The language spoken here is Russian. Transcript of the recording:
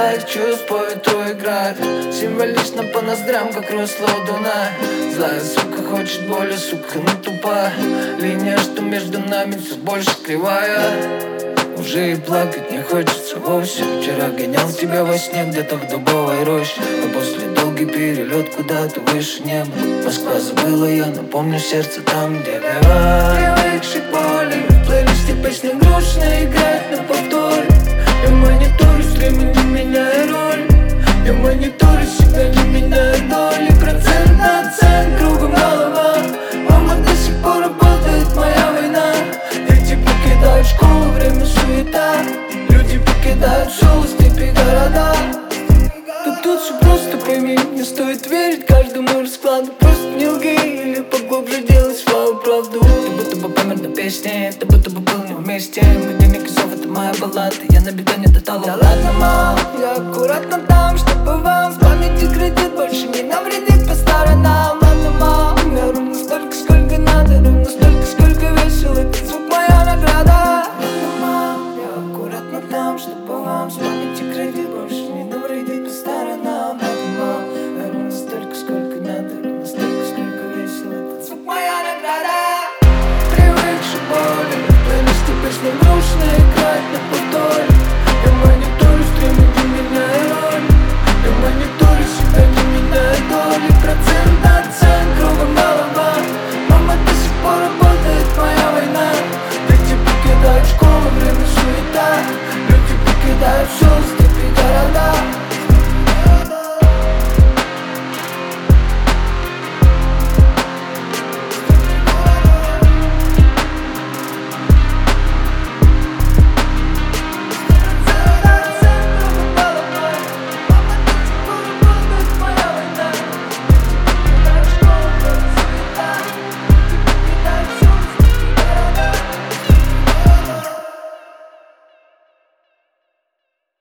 своих чувств по ветру играет. Символично по ноздрям, как русло Дуная. Злая сука хочет боли, сука, ну тупая. Линия, что между нами все больше кривая. Уже и плакать не хочется вовсе. Вчера гонял тебя во сне где-то в дубовой роще, а после долгий перелет куда-то выше неба. Москва забыла, я напомню сердце там, где рeva. Привыкший к боли, в плейлисте песня грустная играет на повторе. Я мониторю стримы, не меняя роль. Я мониторю себя, не меняя доли. Процент на цент, кругом голова. Мама до сих пор работает, моя война. Дети покидают школу, время суета. Люди покидают шоу, степи, города. Тут все просто, пойми, не стоит верить каждому раскладу. Просто не лги или поглубже делай свою правду. Ты будто бы помер на песне, ты будто бы был не вместе. Мы денег это моя баллада, я на бетоне до талого. Да ладно, мам, я аккуратно там, чтобы вам